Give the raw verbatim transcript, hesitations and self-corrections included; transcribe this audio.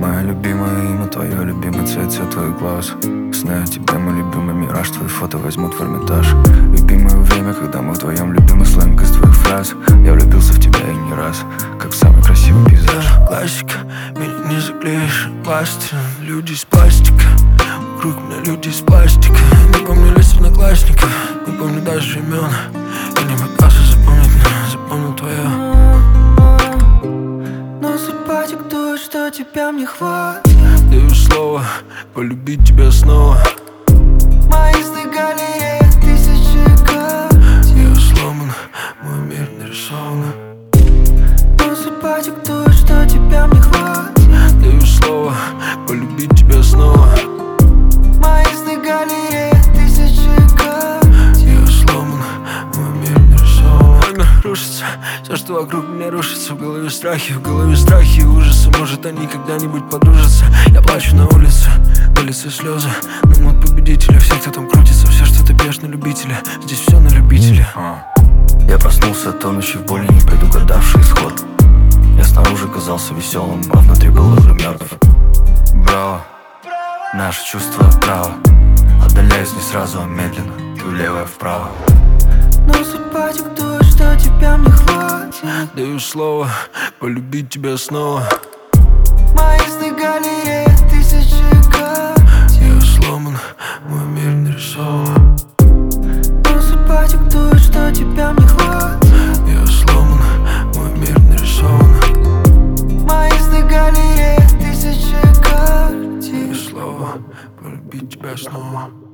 Моя любимая имя, твое любимый цвет, цвет твоих глаз. Сны о тебе, мой любимый мираж, твои фото возьмут в Эрмитаж. Любимое время, когда мы вдвоем, любимый сленг из твоих фраз. Я влюбился в тебя и не раз, как в самый красивый пейзаж. Классика, меня не заклеишь пластырем. Люди из пластика, вокруг меня люди из пластика. Не помню лиц одноклассников, не помню даже имен. Я не пытался запомнить, но запомнил твое. Но судьба диктует, что тебя мне хватит. Даю слово полюбить тебя снова. Мои сны галерея тысячи карт. Я сломан, мой мир нарисован. Но судьба диктует, что тебя мне хватит. Даю слово полюбить тебя снова. Мои сны галерея тысячи карт. Я сломан, мой мир нарисован. Война рушится, все, что вокруг меня рушится. В голове страхи, в голове страхи и ужасы. Может, они когда-нибудь подружатся. Я плачу на улице, на лице слезы. На мод победителя, все, кто там крутится. Все, что ты бьешь на любителя, здесь все на любителя. Я проснулся, тонущий в боли, не предугадавший исход. Я снаружи казался веселым, а внутри был уже мертв. Браво, наше чувство право. Отдаляюсь не сразу, а медленно. Ты влево, я вправо. Но судьба диктует, что тебя мне хватит. Даю слово полюбить тебя снова. Мои сны галерея тысячи карт. Я сломан, мой мир нарисован. Но судьба диктует, что тебя мне хватит. Я сломан, мой мир нарисован. Мои сны галерея тысячи карт. Даю слово полюбить тебя снова.